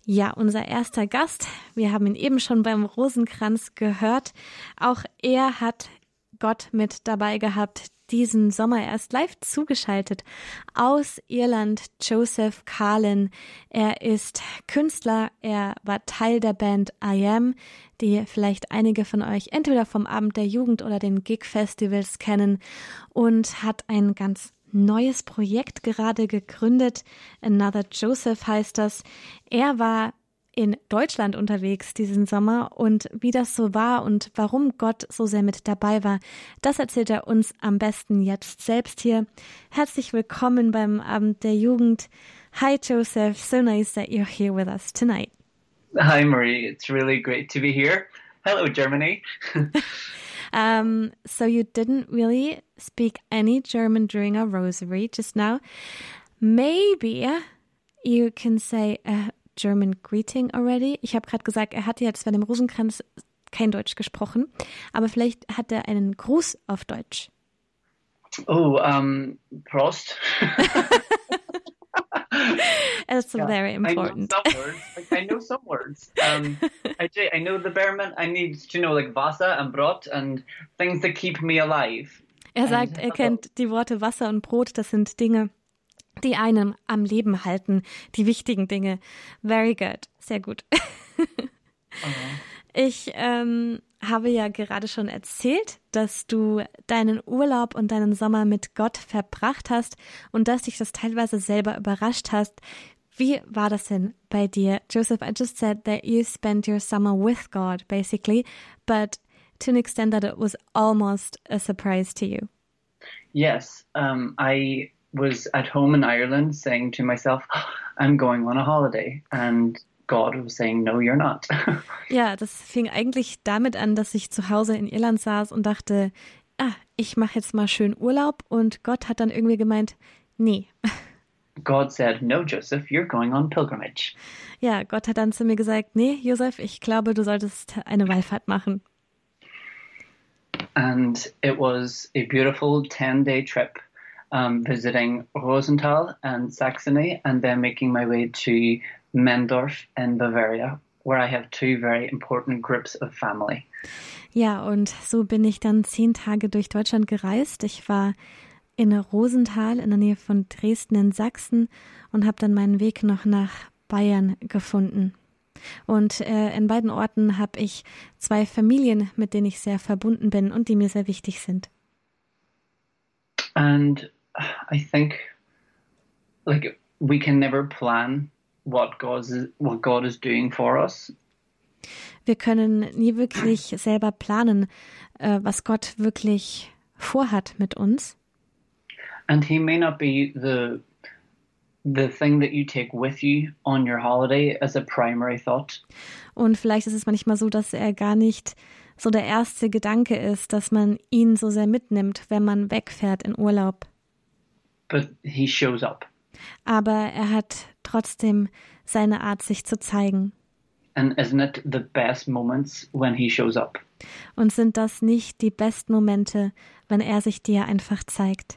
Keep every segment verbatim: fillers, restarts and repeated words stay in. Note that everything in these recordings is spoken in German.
Ja, unser erster Gast, wir haben ihn eben schon beim Rosenkranz gehört. Auch er hat Gott mit dabei gehabt, diesen Sommer erst live zugeschaltet aus Irland, Joseph Carlin. Er ist Künstler, er war Teil der Band I Am, die vielleicht einige von euch entweder vom Abend der Jugend oder den Gig-Festivals kennen, und hat ein ganz neues Projekt gerade gegründet. Another Joseph heißt das. Er war in Deutschland unterwegs diesen Sommer, und wie das so war und warum Gott so sehr mit dabei war, das erzählt er uns am besten jetzt selbst hier. Herzlich willkommen beim Abend der Jugend. Hi Joseph, so nice that you're here with us tonight. Hi Marie, it's really great to be here. Hello Germany. um, so you didn't really speak any German during our rosary just now. Maybe you can say a German greeting already. Ich habe gerade gesagt, er hatte jetzt bei dem Rosenkranz kein Deutsch gesprochen, aber vielleicht hat er einen Gruß auf Deutsch. Oh, um, Prost. That's yeah, very important. I know some words. Like, I know some words. Um, I, I know the bare minimum. I need to know like Wasser and Brot and things that keep me alive. Er sagt, er kennt die Worte Wasser und Brot. Das sind Dinge, die einem am Leben halten, die wichtigen Dinge. Very good, sehr gut. Uh-huh. Ich ähm, habe ja gerade schon erzählt, dass du deinen Urlaub und deinen Sommer mit Gott verbracht hast und dass dich das teilweise selber überrascht hast. Wie war das denn bei dir? Joseph, I just said that you spent your summer with God, basically, but to an extent that it was almost a surprise to you. Yes, um, I was at home in Ireland saying to myself, I'm going on a holiday. And God was saying, no, you're not. Ja, das fing eigentlich damit an, dass ich zu Hause in Irland saß und dachte, ah, ich mache jetzt mal schön Urlaub. Und Gott hat dann irgendwie gemeint, nee. God said, no, Joseph, you're going on pilgrimage. Ja, Gott hat dann zu mir gesagt, nee, Joseph, ich glaube, du solltest eine Wallfahrt machen. And it was a beautiful ten-day trip. Um, visiting Rosenthal and Saxony, and then making my way to Mendorf in Bavaria, where I have two very important groups of family. Ja, und so bin ich dann zehn Tage durch Deutschland gereist. Ich war in Rosenthal in der Nähe von Dresden in Sachsen und habe dann meinen Weg noch nach Bayern gefunden. Und äh, in beiden Orten habe ich zwei Familien, mit denen ich sehr verbunden bin und die mir sehr wichtig sind. And I think, like, we can never plan what God is, what God is doing for us. Wir können nie wirklich selber planen, äh, was Gott wirklich vorhat mit uns. And he may not be the the thing that you take with you on your holiday as a primary thought. Und vielleicht ist es manchmal so, dass er gar nicht so der erste Gedanke ist, dass man ihn so sehr mitnimmt, wenn man wegfährt in Urlaub. But he shows up. Aber er hat trotzdem seine Art, sich zu zeigen. And isn't it the best moments when he shows up? Und sind das nicht die besten Momente, wenn er sich dir einfach zeigt?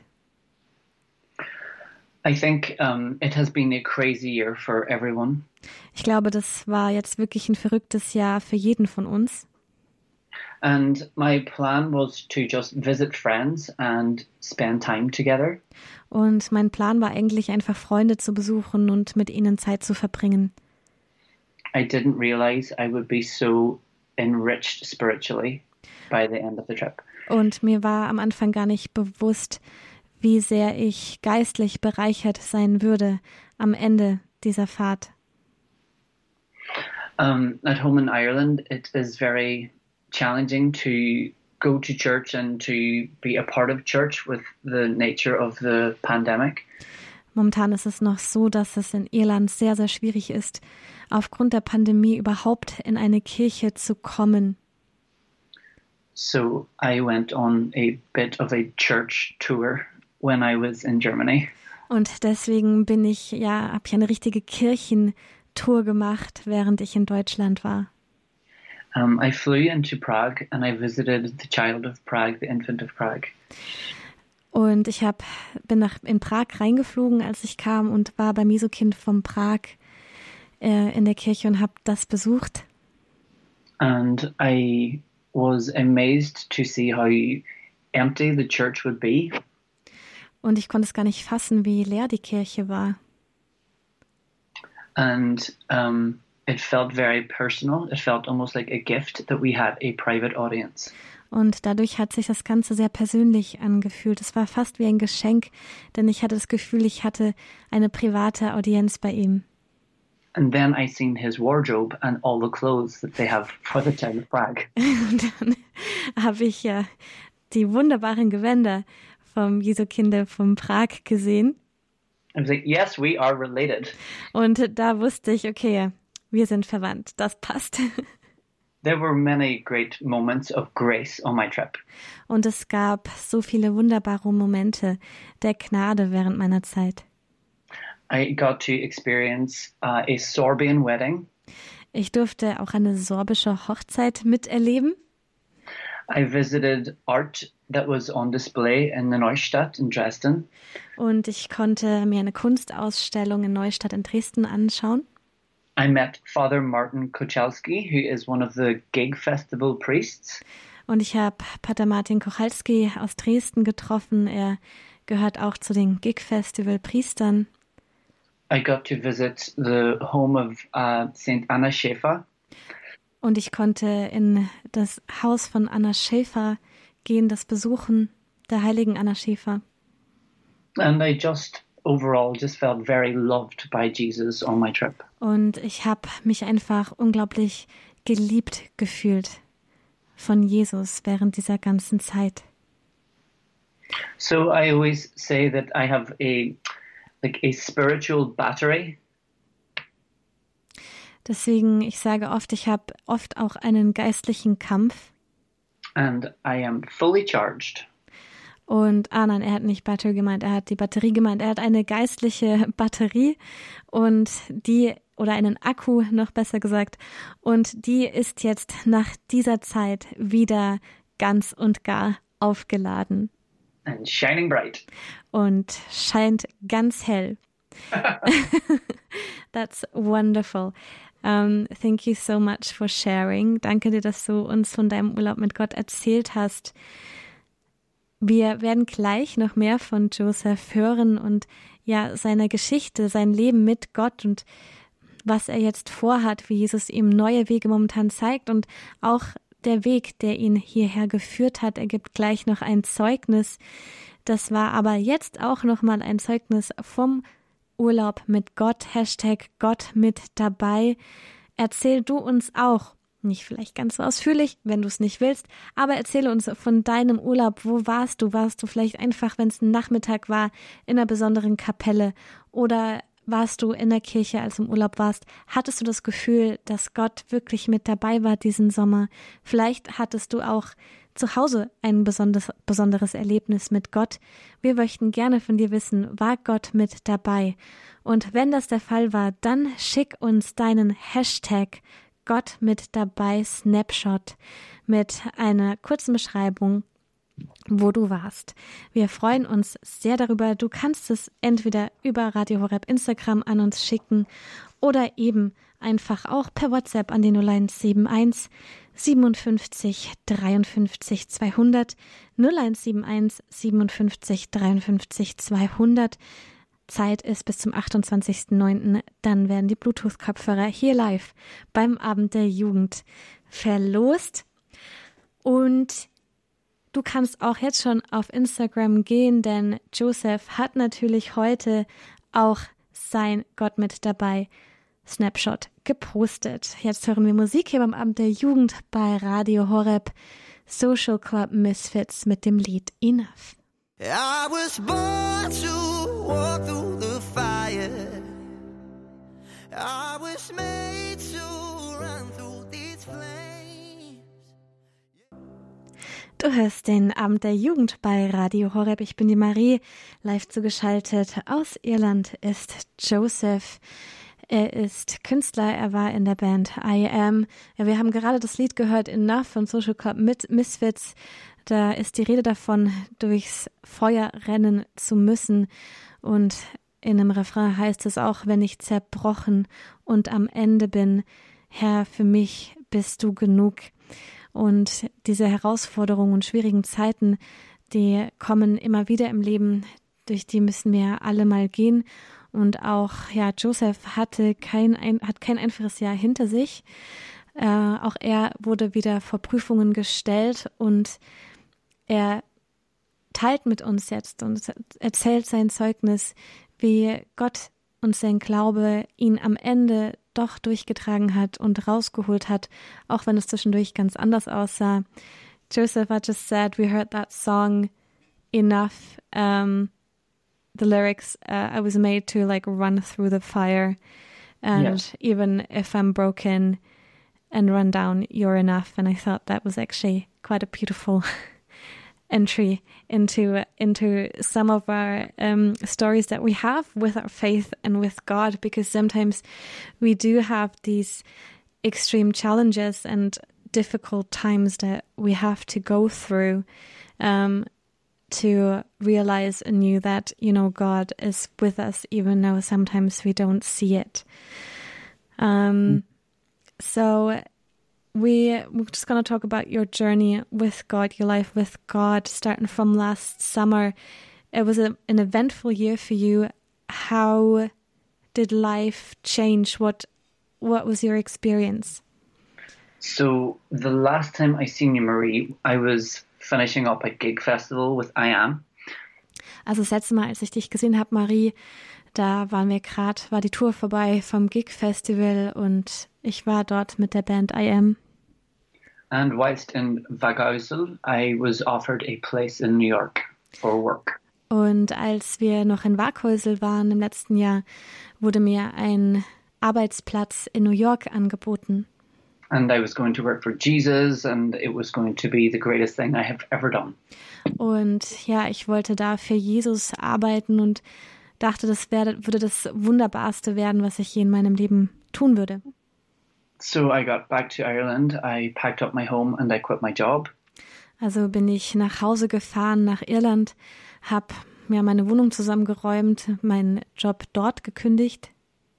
I think um, it has been a crazy year for everyone. Ich glaube, das war jetzt wirklich ein verrücktes Jahr für jeden von uns. And my plan was to just visit friends and spend time together. Und mein Plan war eigentlich einfach Freunde zu besuchen und mit ihnen Zeit zu verbringen. I didn't realize I would be so enriched spiritually by the end of the trip. Und mir war am Anfang gar nicht bewusst, wie sehr ich geistlich bereichert sein würde am Ende dieser Fahrt. Um, at home in Ireland, it is very challenging to go to church and to be a part of church with the nature of the pandemic. Momentan ist es noch so, dass es in Irland sehr, sehr schwierig ist, aufgrund der Pandemie überhaupt in eine Kirche zu kommen. So I went on a bit of a church tour when I was in Germany. Und deswegen bin ich, ja, habe ich eine richtige Kirchentour gemacht, während ich in Deutschland war. Um, I flew into Prague and I visited the Child of Prague, the Infant of Prague. Und ich hab, bin nach, in Prag reingeflogen, als ich kam, und war beim Jesuskind von Prag äh, in der Kirche und habe das besucht. And I was amazed to see how empty the church would be. Und ich konnte es gar nicht fassen, wie leer die Kirche war. And um, it felt very personal. It felt almost like a gift that we had a private audience. Und dadurch hat sich das Ganze sehr persönlich angefühlt. Es war fast wie ein Geschenk, denn ich hatte das Gefühl, ich hatte eine private Audienz bei ihm. And then I seen his wardrobe and all the clothes that they have for the town of Prague. Und dann habe ich ja die wunderbaren Gewänder vom Jesu-Kinde von Prag gesehen. I was like, yes, we are related. Und da wusste ich, okay, wir sind verwandt. Das passt. There were many great moments of grace on my trip. Und es gab so viele wunderbare Momente der Gnade während meiner Zeit. I got to experience uh, a Sorbian wedding. Ich durfte auch eine sorbische Hochzeit miterleben. I visited art that was on display in the Neustadt in Dresden. Und ich konnte mir eine Kunstausstellung in Neustadt in Dresden anschauen. I met Father Martin Kochalski, who is one of the Gig Festival priests. Und ich habe Pater Martin Kochalski aus Dresden getroffen. Er gehört auch zu den Gig Festival Priestern. I got to visit the home of uh, Saint Anna Schäfer. Und ich konnte in das Haus von Anna Schäfer gehen, das besuchen, der heiligen Anna Schäfer. And I just overall just felt very loved by Jesus on my trip. Und ich habe mich einfach unglaublich geliebt gefühlt von Jesus während dieser ganzen Zeit. So I always say that I have a like a spiritual battery. Deswegen, ich sage oft, ich habe oft auch einen geistlichen Kampf. And I am fully charged. Und, ah nein, er hat nicht Battery gemeint, er hat die Batterie gemeint. Er hat eine geistliche Batterie und die, oder einen Akku, noch besser gesagt. Und die ist jetzt nach dieser Zeit wieder ganz und gar aufgeladen. And shining bright. Und scheint ganz hell. That's wonderful. Um, thank you so much for sharing. Danke dir, dass du uns von deinem Urlaub mit Gott erzählt hast. Wir werden gleich noch mehr von Joseph hören und ja, seiner Geschichte, sein Leben mit Gott und was er jetzt vorhat, wie Jesus ihm neue Wege momentan zeigt und auch der Weg, der ihn hierher geführt hat. Er gibt gleich noch ein Zeugnis. Das war aber jetzt auch nochmal ein Zeugnis vom Urlaub mit Gott, Hashtag Gott mit dabei. Erzähl du uns auch, nicht vielleicht ganz so ausführlich, wenn du es nicht willst, aber erzähle uns von deinem Urlaub. Wo warst du? Warst du vielleicht einfach, wenn es ein Nachmittag war, in einer besonderen Kapelle oder warst du in der Kirche, als du im Urlaub warst? Hattest du das Gefühl, dass Gott wirklich mit dabei war diesen Sommer? Vielleicht hattest du auch zu Hause ein besonderes, besonderes Erlebnis mit Gott. Wir möchten gerne von dir wissen, war Gott mit dabei? Und wenn das der Fall war, dann schick uns deinen Hashtag Gott mit dabei Snapshot mit einer kurzen Beschreibung, wo du warst. Wir freuen uns sehr darüber. Du kannst es entweder über Radio Horeb Instagram an uns schicken oder eben einfach auch per WhatsApp an die null eins sieben eins siebenundfünfzig dreiundfünfzig zweihundert null eins sieben eins siebenundfünfzig dreiundfünfzig zweihundert. Zeit ist bis zum achtundzwanzigsten neunten Dann werden die Bluetooth-Kopfhörer hier live beim Abend der Jugend verlost. Und du kannst auch jetzt schon auf Instagram gehen, denn Joseph hat natürlich heute auch sein Gott mit dabei Snapshot gepostet. Jetzt hören wir Musik hier beim Abend der Jugend bei Radio Horeb. Social Club Misfits mit dem Lied Enough. I was born to walk through the fire. I was made to run through these flames. Du hörst den Abend der Jugend bei Radio Horeb. Ich bin die Marie. Live zugeschaltet aus Irland ist Joseph. Er ist Künstler, er war in der Band I Am. Ja, wir haben gerade das Lied gehört, Enough von Social Club Misfits. Da ist die Rede davon, durchs Feuer rennen zu müssen. Und in einem Refrain heißt es auch, wenn ich zerbrochen und am Ende bin, Herr, für mich bist du genug. Und diese Herausforderungen und schwierigen Zeiten, die kommen immer wieder im Leben, durch die müssen wir alle mal gehen. Und auch, ja, Joseph hatte kein, ein, hat kein einfaches Jahr hinter sich. Äh, auch er wurde wieder vor Prüfungen gestellt und er teilt mit uns jetzt und erzählt sein Zeugnis, wie Gott und sein Glaube ihn am Ende doch durchgetragen hat und rausgeholt hat, auch wenn es zwischendurch ganz anders aussah. Joseph had just said, we heard that song enough. Um, the lyrics, uh, I was made to like run through the fire. And Yes. even if I'm broken and run down, you're enough. And I thought that was actually quite a beautiful entry into into some of our um, stories that we have with our faith and with God, because sometimes we do have these extreme challenges and difficult times that we have to go through um, to realize anew that, you know, God is with us, even though sometimes we don't see it. Um, mm. So We, we're just going to talk about your journey with God, your life with God, starting from last summer. It was a, an eventful year for you. How did life change? What what was your experience? So the last time I seen you, Marie, I was finishing up a gig festival with I Am. Also das letzte Mal, als ich dich gesehen habe, Marie, da waren wir gerade, war die Tour vorbei vom Gig Festival und ich war dort mit der Band I Am. And whilst in Vagausel, I was offered a place in New York for work. Und als wir noch in Waghäusel waren im letzten Jahr, wurde mir ein Arbeitsplatz in New York angeboten. And I was going to work for Jesus, and it was going to be the greatest thing I have ever done. Und ja, ich wollte da für Jesus arbeiten und dachte, das werde, würde das Wunderbarste werden, was ich je in meinem Leben tun würde. So I got back to Ireland, I packed up my home and I quit my job. Also bin ich nach Hause gefahren, nach Irland, habe mir meine Wohnung zusammengeräumt, meinen Job dort gekündigt.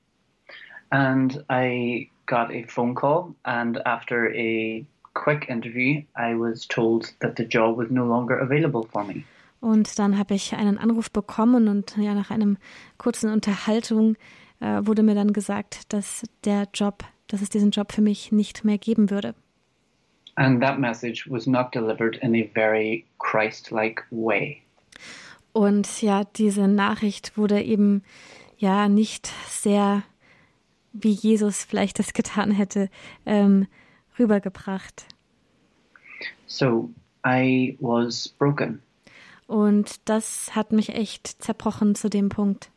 And I got a phone call, and after a quick interview, I was told that the job was no longer available for me. Und dann habe ich einen Anruf bekommen und ja, nach einem kurzen Unterhaltung äh, wurde mir dann gesagt, dass der Job, dass es diesen Job für mich nicht mehr geben würde. And that message was not delivered in a very Christ-like way. Und ja, diese Nachricht wurde eben ja nicht sehr, wie Jesus vielleicht das getan hätte, ähm, rübergebracht. So I was broken. Und das hat mich echt zerbrochen zu dem Punkt.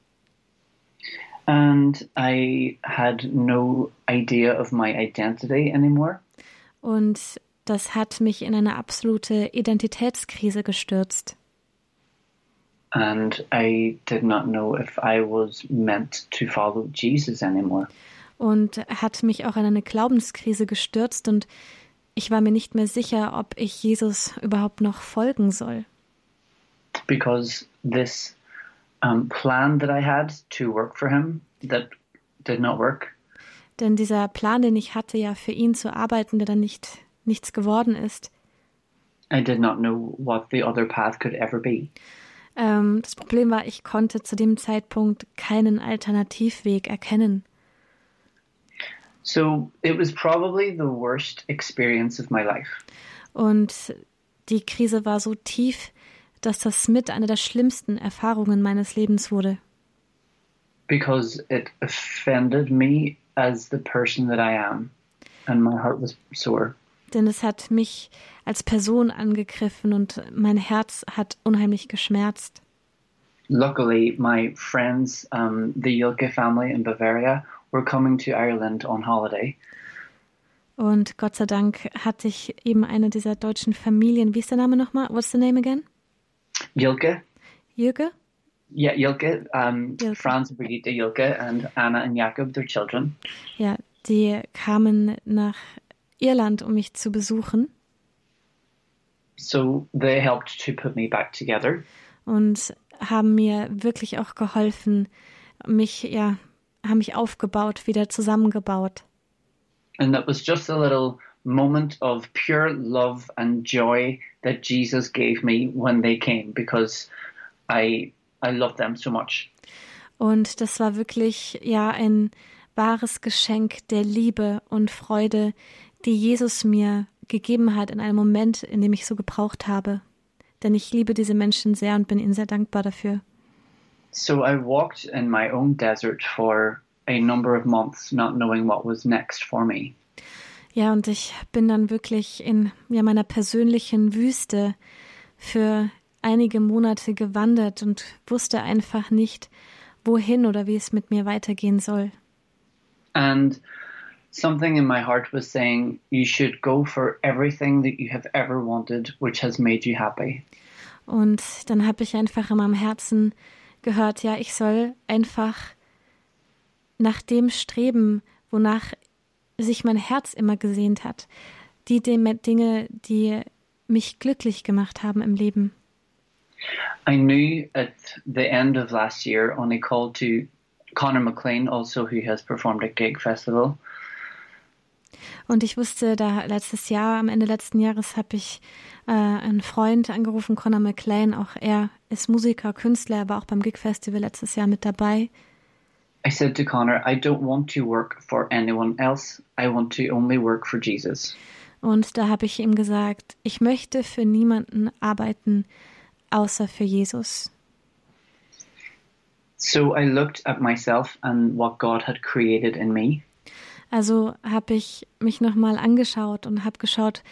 And I had no idea of my identity anymore. Und das hat mich in eine absolute Identitätskrise gestürzt. And I did not know if I was meant to follow Jesus anymore. Und hat mich auch in eine Glaubenskrise gestürzt und ich war mir nicht mehr sicher, ob ich Jesus überhaupt noch folgen soll. Because this um, plan that I had to work for him, that did not work. Denn dieser Plan, den ich hatte, ja für ihn zu arbeiten, der dann nicht nichts geworden ist. I did not know what the other path could ever be. Ähm, das Problem war, ich konnte zu dem Zeitpunkt keinen Alternativweg erkennen. So it was probably the worst experience of my life. Und die Krise war so tief, dass das mit einer der schlimmsten Erfahrungen meines Lebens wurde. Because it offended me as the person that I am, and my heart was sore. Denn es hat mich als Person angegriffen und mein Herz hat unheimlich geschmerzt. Luckily, my friends, um, the Jilke family in Bavaria, were coming to Ireland on holiday. Und Gott sei Dank hatte ich eben eine dieser deutschen Familien. Wie ist der Name nochmal? What's the name again? Jilke? Jürge? Yeah, Jilke. Um, Jilke. Franz and Brigitte Jilke and Anna and Jakob, their children. Ja, die kamen nach Irland, um mich zu besuchen. So they helped to put me back together. Und haben mir wirklich auch geholfen, mich, ja, haben mich aufgebaut, wieder zusammengebaut. And that was just a little moment of pure love and joy that Jesus gave me when they came, because I I love them so much. Und das war wirklich, ja, ein wahres Geschenk der Liebe und Freude, die Jesus mir gegeben hat in einem Moment, in dem ich so gebraucht habe. Denn ich liebe diese Menschen sehr und bin ihnen sehr dankbar dafür. So I walked in my own desert for a number of months, not knowing what was next for me. Ja, und ich bin dann wirklich in ja, meiner persönlichen Wüste für einige Monate gewandert und wusste einfach nicht, wohin oder wie es mit mir weitergehen soll. And something in my heart was saying, you should go for everything that you have ever wanted, which has made you happy. Und dann habe ich einfach in meinem Herzen gehört, ja, ich soll einfach nach dem streben, wonach sich mein Herz immer gesehnt hat. Die Dinge, die mich glücklich gemacht haben im Leben. I knew at the end of last year on a call to Conor McLean, also who has performed at Gig Festival. Und ich wusste, da letztes Jahr, am Ende letzten Jahres, habe ich äh, einen Freund angerufen, Conor McLean. Auch er ist Musiker, Künstler, er war auch beim Gig Festival letztes Jahr mit dabei. I said to Conor, I don't want to work for anyone else. I want to only work for Jesus. Und da habe ich ihm gesagt, ich möchte für niemanden arbeiten, außer für Jesus. So I looked at myself and what God had created in me. Also habe ich mich nochmal angeschaut und habe geschaut,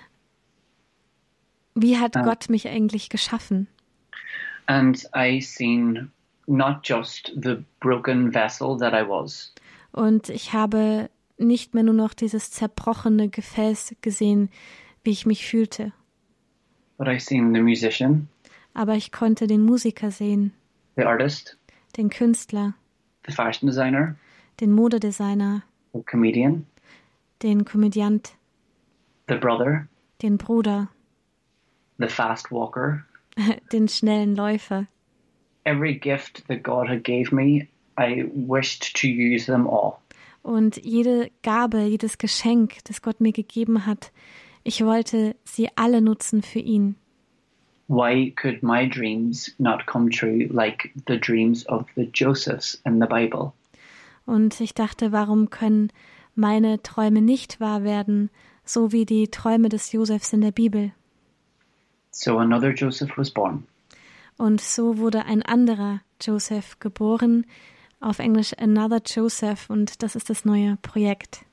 wie hat Ah. Gott mich eigentlich geschaffen? And I seen not just the broken vessel that I was, Und ich habe nicht mehr nur noch dieses zerbrochene Gefäß gesehen, wie ich mich fühlte. but I seen the musician, Aber ich konnte den Musiker sehen, the artist, den Künstler, the fashion designer, den Modedesigner, the comedian, den Komödiant, the brother, den Bruder, the fast walker. den schnellen Läufer. Every gift that God had gave me, I wished to use them all. Und jede Gabe, jedes Geschenk, das Gott mir gegeben hat, ich wollte sie alle nutzen für ihn. Why could my dreams not come true like the dreams of the Josephs in the Bible? Und ich dachte, warum können meine Träume nicht wahr werden, so wie die Träume des Josefs in der Bibel? So another Joseph was born. Und so wurde ein anderer Joseph geboren, auf Englisch Another Joseph, und das ist das neue Projekt.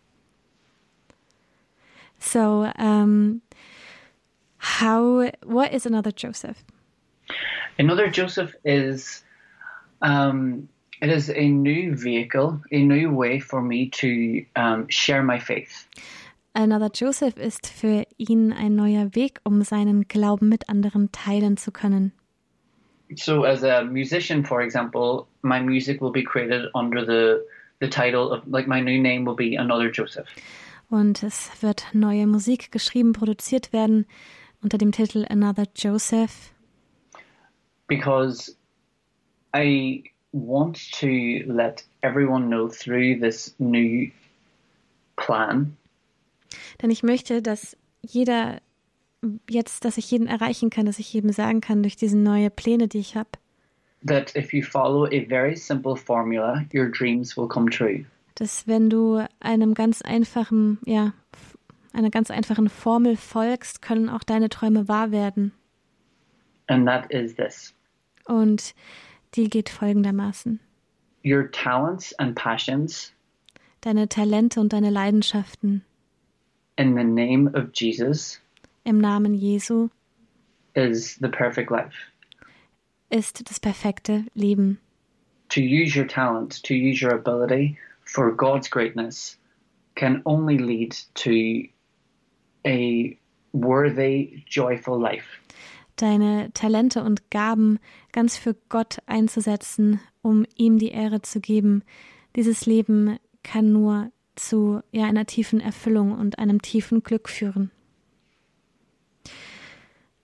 So, um, how, what is Another Joseph? Another Joseph is, um, it is a new vehicle, a new way for me to um, share my faith. Another Joseph ist für ihn ein neuer Weg, um seinen Glauben mit anderen teilen zu können. So as a musician, for example, my music will be created under the the title of, like, my new name will be Another Joseph. Und es wird neue Musik geschrieben, produziert werden unter dem Titel Another Joseph. Because I want to let everyone know through this new plan Denn ich möchte, dass jeder jetzt, dass ich jeden erreichen kann, dass ich jedem sagen kann durch diese neue Pläne, die ich habe, that if you follow a very simple formula, your dreams will come true. dass wenn du einem ganz einfachen, ja, einer ganz einfachen Formel folgst, können auch deine Träume wahr werden. And that is this. Und die geht folgendermaßen. Your talents and passions Deine Talente und deine Leidenschaften in the name of Jesus im Namen Jesu is the perfect life. ist das perfekte Leben. To use your talent, to use your ability for God's greatness can only lead to a worthy, joyful life. Deine Talente und Gaben ganz für Gott einzusetzen, um ihm die Ehre zu geben. Dieses Leben kann nur zu ja, einer tiefen Erfüllung und einem tiefen Glück führen.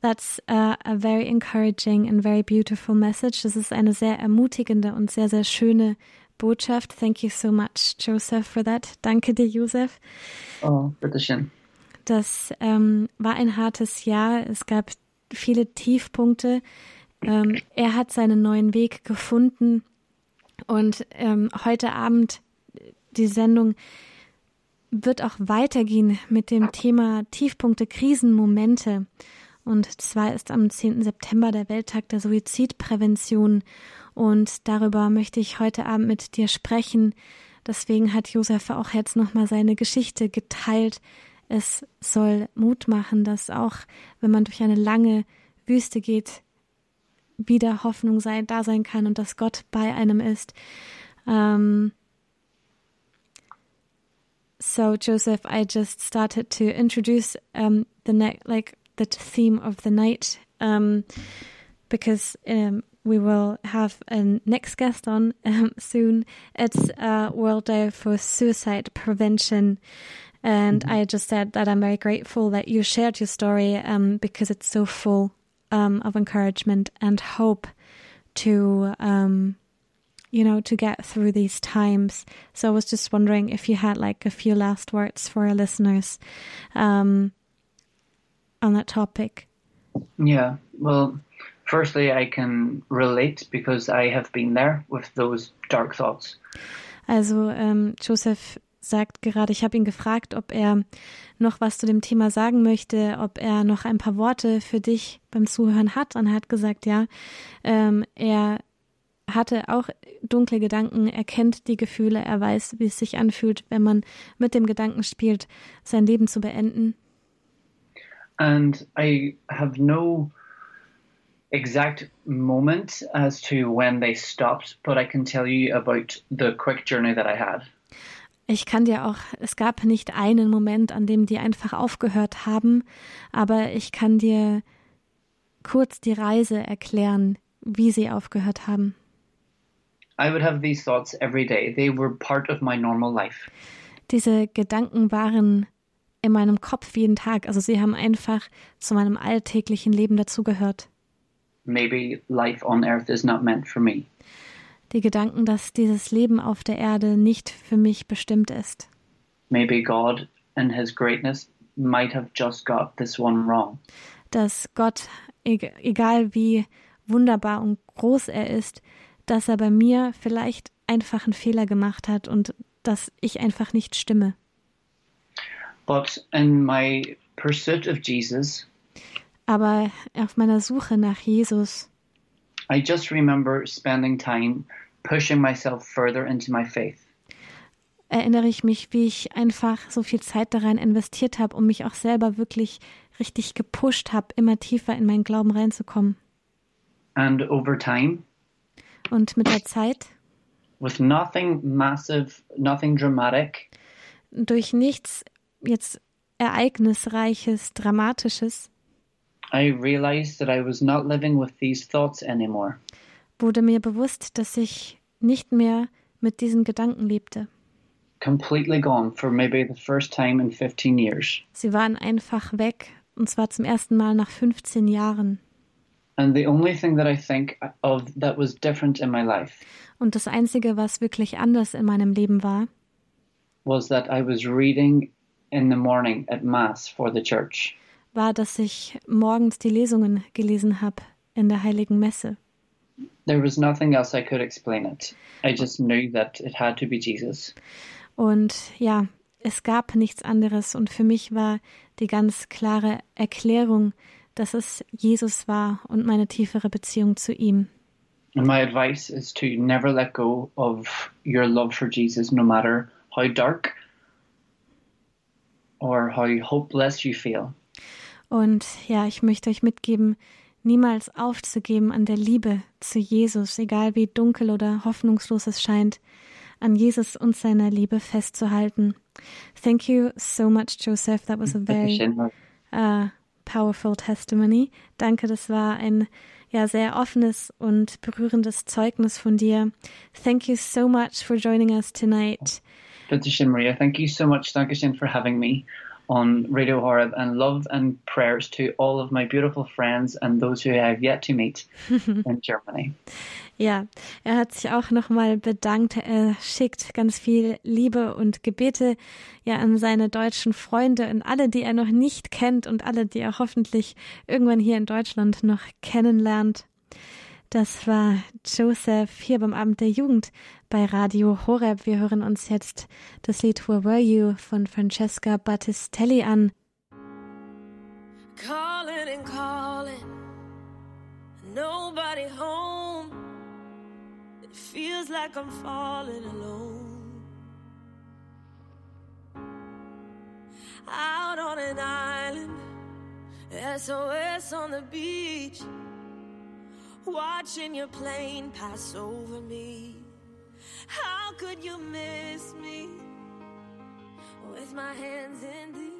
That's a, a very encouraging and very beautiful message. Das ist eine sehr ermutigende und sehr, sehr schöne Botschaft. Thank you so much, Joseph, for that. Danke dir, Josef. Oh, bitteschön. Das ähm, war ein hartes Jahr. Es gab viele Tiefpunkte. Ähm, er hat seinen neuen Weg gefunden. Und ähm, heute Abend, die Sendung wird auch weitergehen mit dem Thema Tiefpunkte, Krisenmomente. Und zwar ist am zehnten September der Welttag der Suizidprävention. Und darüber möchte ich heute Abend mit dir sprechen. Deswegen hat Josef auch jetzt nochmal seine Geschichte geteilt. Es soll Mut machen, dass auch, wenn man durch eine lange Wüste geht, wieder Hoffnung sein, da sein kann und dass Gott bei einem ist. Um, so, Joseph, I just started to introduce um, the ne- like the theme of the night, um, because um, we will have a next guest on um, soon. It's uh, World Day for Suicide Prevention. And mm-hmm. I just said that I'm very grateful that you shared your story um, because it's so full um, of encouragement and hope to, um, you know, to get through these times. So I was just wondering if you had like a few last words for our listeners um, on that topic. Yeah, well, firstly, I can relate because I have been there with those dark thoughts. Also ähm, Joseph sagt gerade, ich habe ihn gefragt, ob er noch was zu dem Thema sagen möchte, ob er noch ein paar Worte für dich beim Zuhören hat. Und er hat gesagt, ja, ähm, er hatte auch dunkle Gedanken, er kennt die Gefühle, er weiß, wie es sich anfühlt, wenn man mit dem Gedanken spielt, sein Leben zu beenden. And I have no exact moment as to when they stopped, but I can tell you about the quick journey that I had. Ich kann dir auch, es gab nicht einen Moment, an dem die einfach aufgehört haben, aber ich kann dir kurz die Reise erklären, wie sie aufgehört haben. I would have these thoughts every day. They were part of my normal life. Diese Gedanken waren in meinem Kopf jeden Tag, also sie haben einfach zu meinem alltäglichen Leben dazugehört. Maybe life on earth is not meant for me. Die Gedanken, dass dieses Leben auf der Erde nicht für mich bestimmt ist. Maybe God in his greatness might have just got this one wrong. Dass Gott, egal wie wunderbar und groß er ist, dass er bei mir vielleicht einfach einen Fehler gemacht hat und dass ich einfach nicht stimme. But in my pursuit of Jesus, aber auf meiner Suche nach Jesus, I just remember spending time pushing myself further into my faith. Erinnere ich mich, wie ich einfach so viel Zeit da rein investiert habe, um mich auch selber wirklich richtig gepusht habe, immer tiefer in meinen Glauben reinzukommen. And over time, und mit der Zeit, with nothing massive, nothing dramatic, durch nichts jetzt Ereignisreiches, Dramatisches, I realized that I was not living with these thoughts anymore. Wurde mir bewusst, dass ich nicht mehr mit diesen Gedanken lebte. Completely gone for maybe the first time in fifteen years. Sie waren einfach weg, und zwar zum ersten Mal nach fünfzehn Jahren. And the only thing that I think of that was different in my life. Und das Einzige, was wirklich anders in meinem Leben war, was that I was reading in the morning at Mass for the church. War, dass ich morgens die Lesungen gelesen habe in der Heiligen Messe. There was nothing else I could explain it. I just knew that it had to be Jesus. Und ja, es gab nichts anderes und für mich war die ganz klare Erklärung, dass es Jesus war und meine tiefere Beziehung zu ihm. And my advice is to never let go of your love for Jesus, no matter how dark or how hopeless you feel. Und ja, ich möchte euch mitgeben, niemals aufzugeben an der Liebe zu Jesus, egal wie dunkel oder hoffnungslos es scheint, an Jesus und seiner Liebe festzuhalten. Thank you so much, Joseph. That was a very uh, powerful testimony. Danke, das war ein ja sehr offenes und berührendes Zeugnis von dir. Thank you so much for joining us tonight. Dankeschön, Maria. Thank you so much. Dankeschön for having me on Radio Horeb, and love and prayers to all of my beautiful friends and those who I have yet to meet in Germany. Ja, er hat sich auch nochmal bedankt. Er schickt ganz viel Liebe und Gebete ja an seine deutschen Freunde und alle, die er noch nicht kennt und alle, die er hoffentlich irgendwann hier in Deutschland noch kennenlernt. Das war Joseph hier beim Abend der Jugend bei Radio Horeb. Wir hören uns jetzt das Lied Where Were You von Francesca Battistelli an. Calling and calling, nobody home. It feels like I'm falling alone. Out on an island, S O S on the beach. Watching your plane pass over me. How could you miss me with my hands in the